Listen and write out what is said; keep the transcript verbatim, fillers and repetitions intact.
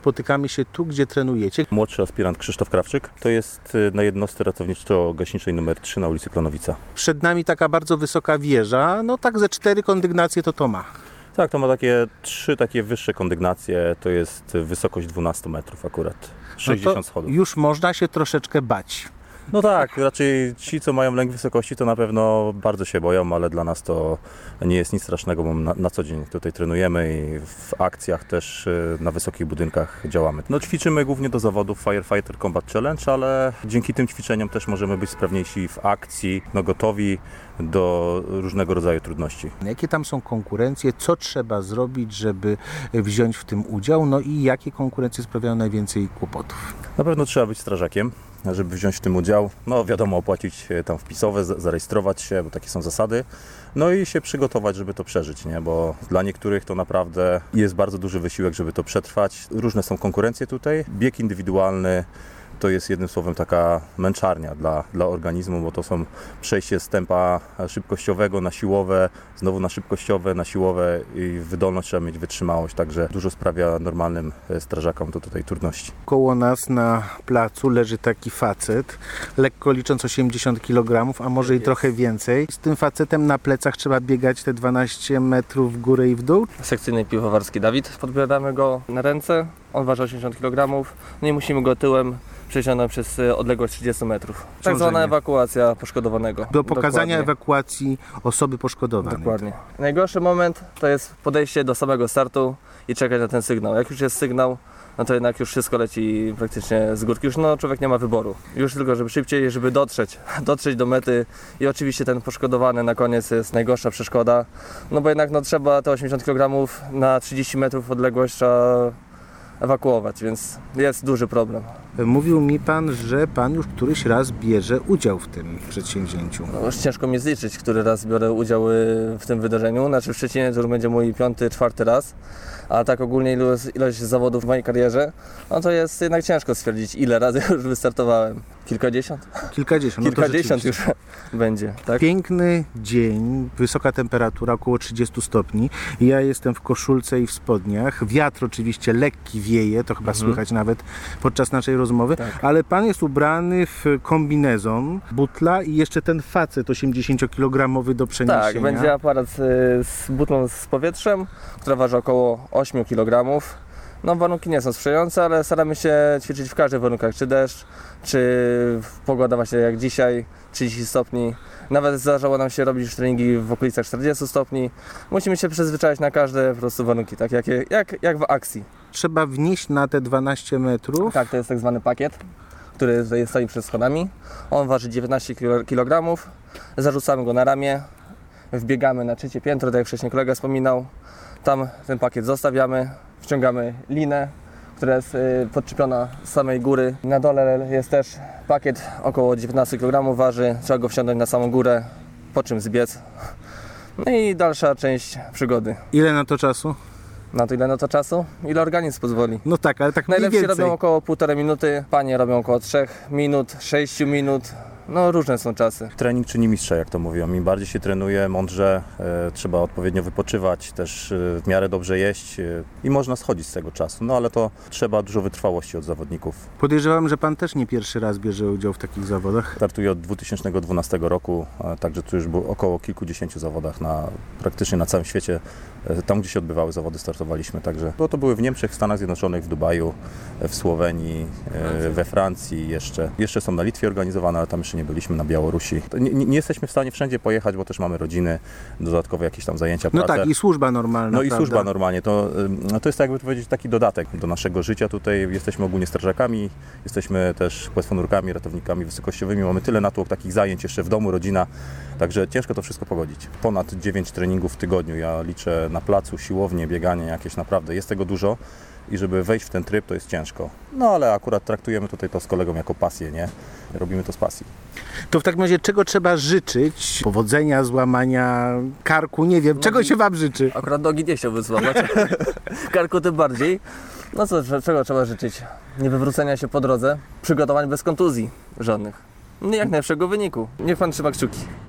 spotykamy się tu, gdzie trenujecie. Młodszy aspirant Krzysztof Krawczyk, to jest na jednostce ratowniczo-gaśniczej numer trzy na ulicy Klonowica. Przed nami taka bardzo wysoka wieża, no tak ze cztery kondygnacje to to ma. Tak, to ma takie trzy takie wyższe kondygnacje, to jest wysokość dwanaście metrów akurat, sześćdziesiąt no to schodów. Już można się troszeczkę bać. No tak, raczej ci, co mają lęk wysokości, to na pewno bardzo się boją, ale dla nas to nie jest nic strasznego, bo na, na co dzień tutaj trenujemy i w akcjach też na wysokich budynkach działamy. No ćwiczymy głównie do zawodów Firefighter Combat Challenge, ale dzięki tym ćwiczeniom też możemy być sprawniejsi w akcji, no gotowi do różnego rodzaju trudności. Jakie tam są konkurencje, co trzeba zrobić, żeby wziąć w tym udział, no i jakie konkurencje sprawiają najwięcej kłopotów? Na pewno trzeba być strażakiem, żeby wziąć w tym udział. No wiadomo, opłacić tam wpisowe, zarejestrować się, bo takie są zasady. No i się przygotować, żeby to przeżyć, nie? Bo dla niektórych to naprawdę jest bardzo duży wysiłek, żeby to przetrwać. Różne są konkurencje tutaj. Bieg indywidualny to jest jednym słowem taka męczarnia dla, dla organizmu, bo to są przejście z tempa szybkościowego na siłowe, znowu na szybkościowe, na siłowe i wydolność trzeba mieć, wytrzymałość, także dużo sprawia normalnym strażakom to tutaj trudności. Koło nas na placu leży taki facet, lekko licząc osiemdziesiąt kilogramów, a może i trochę więcej. Z tym facetem na plecach trzeba biegać te dwanaście metrów w górę i w dół. Sekcyjny piwowarski Dawid. Podbieramy go na ręce, on waży osiemdziesiąt kilogramów, no i musimy go tyłem przeciągnąć przez odległość trzydzieści metrów. Tak zwana ewakuacja poszkodowanego. Do pokazania Dokładnie. ewakuacji osoby poszkodowanej. Dokładnie. Najgorszy moment to jest podejście do samego startu i czekać na ten sygnał. Jak już jest sygnał, no to jednak już wszystko leci praktycznie z górki. Już no, człowiek nie ma wyboru. Już tylko, żeby szybciej, żeby dotrzeć, dotrzeć do mety i oczywiście ten poszkodowany na koniec jest najgorsza przeszkoda, no bo jednak no, trzeba te osiemdziesiąt kilogramów na trzydzieści metrów odległość trzeba ewakuować, więc jest duży problem. Mówił mi Pan, że Pan już któryś raz bierze udział w tym przedsięwzięciu. No, już ciężko mi zliczyć, który raz biorę udział w tym wydarzeniu. Znaczy w Szczecinie to już będzie mój piąty, czwarty raz, a tak ogólnie ilość, ilość zawodów w mojej karierze, no to jest jednak ciężko stwierdzić, ile razy już wystartowałem. Kilkadziesiąt? Kilkadziesiąt. Kilkadziesiąt no już będzie, tak? Piękny dzień, wysoka temperatura, około trzydzieści stopni. Ja jestem w koszulce i w spodniach. Wiatr oczywiście lekki wieje, to chyba mhm. słychać nawet podczas naszej rozmowy, tak. Ale Pan jest ubrany w kombinezon, butla i jeszcze ten facet osiemdziesięciokilogramowy do przeniesienia. Tak, będzie aparat z butlą z powietrzem, która waży około osiem kilogramów. No warunki nie są sprzyjające, ale staramy się ćwiczyć w każdych warunkach, czy deszcz, czy pogoda właśnie jak dzisiaj, trzydzieści stopni. Nawet zdarzało nam się robić już treningi w okolicach czterdziestu stopni. Musimy się przyzwyczaić na każde po prostu warunki, tak jak, jak, jak w akcji. Trzeba wnieść na te dwanaście metrów. Tak, to jest tak zwany pakiet, który tutaj stoi przed schodami. On waży dziewiętnaście kilogramów, zarzucamy go na ramię, wbiegamy na trzecie piętro, tak jak wcześniej kolega wspominał. Tam ten pakiet zostawiamy, wciągamy linę, która jest podczepiona z samej góry. Na dole jest też pakiet, około dziewiętnaście kilogramów waży, trzeba go wsiąść na samą górę, po czym zbiec. No i dalsza część przygody. Ile na to czasu? Na to ile na to czasu? Ile organizm pozwoli. No tak, ale tak mniej Najlepsi więcej. robią około półtorej minuty, panie robią około trzech minut, sześciu minut. No różne są czasy. Trening czyni mistrza, jak to mówią. Im bardziej się trenuje, mądrze, e, trzeba odpowiednio wypoczywać, też e, w miarę dobrze jeść e, i można schodzić z tego czasu. No ale to trzeba dużo wytrwałości od zawodników. Podejrzewam, że Pan też nie pierwszy raz bierze udział w takich zawodach. Startuję od dwa tysiące dwunastego roku, e, także tu już było około kilkudziesięciu zawodach na, praktycznie na całym świecie. E, tam, gdzie się odbywały zawody, startowaliśmy. Także no, to były w Niemczech, w Stanach Zjednoczonych, w Dubaju, e, w Słowenii, e, we Francji jeszcze. Jeszcze są na Litwie organizowane, ale tam jeszcze nie byliśmy, na Białorusi. Nie, nie, nie jesteśmy w stanie wszędzie pojechać, bo też mamy rodziny, dodatkowe jakieś tam zajęcia, pracę. No tak, i służba normalna. No i prawda? służba normalnie. To, no to jest, jakby powiedzieć, taki dodatek do naszego życia. Tutaj jesteśmy ogólnie strażakami, jesteśmy też płetwonurkami, ratownikami wysokościowymi. Mamy tyle natłok takich zajęć jeszcze w domu, rodzina, także ciężko to wszystko pogodzić. Ponad dziewięć treningów w tygodniu. Ja liczę na placu, siłownie, bieganie jakieś, naprawdę jest tego dużo. I żeby wejść w ten tryb, to jest ciężko. No ale akurat traktujemy tutaj to z kolegą jako pasję, nie? Robimy to z pasji. To w takim razie czego trzeba życzyć? Powodzenia, złamania karku, nie wiem. Czego się Wam życzy? Akurat nogi nie chciałbym złamać, karku tym bardziej. No co, czego trzeba życzyć? Niewywrócenia się po drodze, przygotowań bez kontuzji żadnych. No i jak najlepszego wyniku. Niech Pan trzyma kciuki.